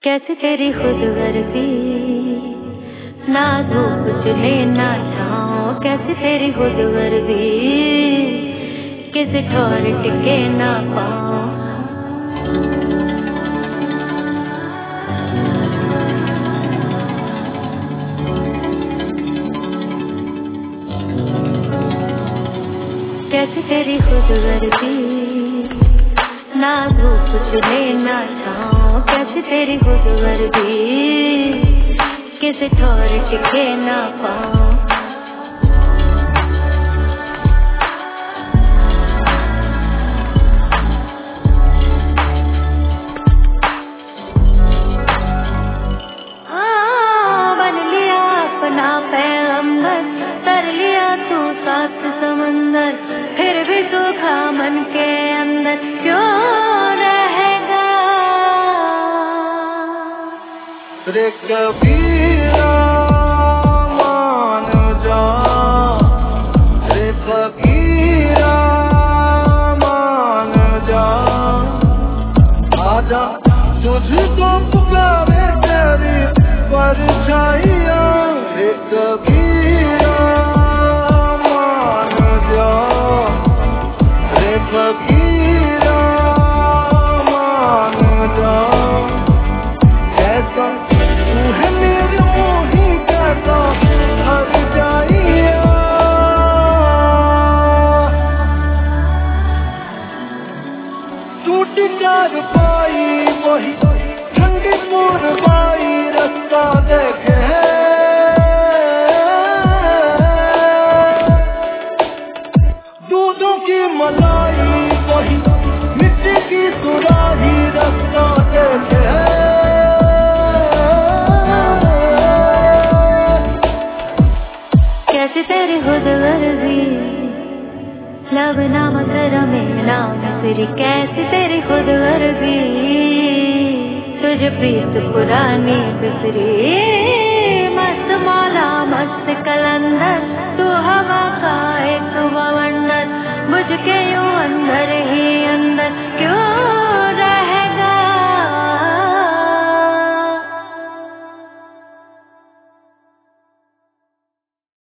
कैसे तेरी खुद गर्जी ना धूप चले ना छाँव, कैसे तेरी खुद गर्जी किसी ठोर टिके ना पाँव। कैसे तेरी खुद गर्जी ना धूप चले ना छाँव, कैसे तेरी खुद गर्जी किसी ठोर टिके ना पाँव। बन लिया अपना पैगंबर, तर लिया तू सात समंदर, फिर भी सूखा मन के अंदर क्यों रहेगा। रे कबीरा मान जा, रे फकीरा मान जा, आजा तुझको पुकारे तेरी परछाइयाँ। रे कबीरा मान जा, रे फकीरा मान जा, कैसा तू है मेरे मोही कैसा हर जाइया। टूट कर पाई वही ठंडी पूरबाई रास्ता देखे है, दूधों की मलाई वही मिट्टी की सुराही रास्ता देखे है। कैसे तेरी खुद गर्जी लब नाम में नाम तेरी, कैसे तेरी खुद गर्जी तुझे प्रीत पुरानी बिसरी। मस्त मौला मस्त कलंदर, तू हवा का एक बवंडर, मुझके